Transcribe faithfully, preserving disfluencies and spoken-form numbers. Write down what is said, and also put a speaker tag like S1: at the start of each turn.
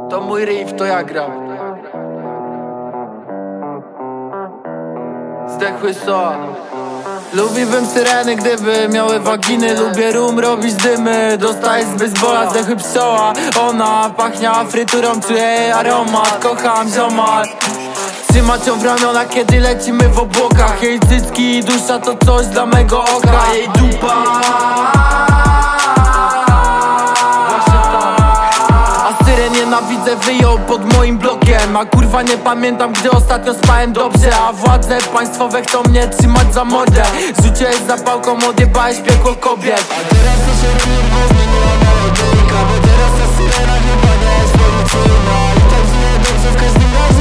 S1: To mój riff, to ja gram. Zdechły soa. Lubiłbym syreny, gdyby miały waginy. Lubię rum, robić dymy. Dostaję z basebola, zdechły psoła. Ona pachnia fryturą, czuję jej aromat. Kocham zioma. Trzymać ją w ramionach, kiedy lecimy w obłokach. Jej cycki i dusza to coś dla mego oka. Jej dupa. Nienawidzę, wyjął pod moim blokiem. A kurwa nie pamiętam, gdy ostatnio spałem dobrze. A władze państwowe chcą mnie trzymać za mordę. Rzuciłeś zapałką, odjebałeś piekło kobiet.
S2: A teraz to się kurwa zmieniła melodyjka, bo teraz ta syrena chyba nie jest policyjna. I tak źle dobrze w każdym razie.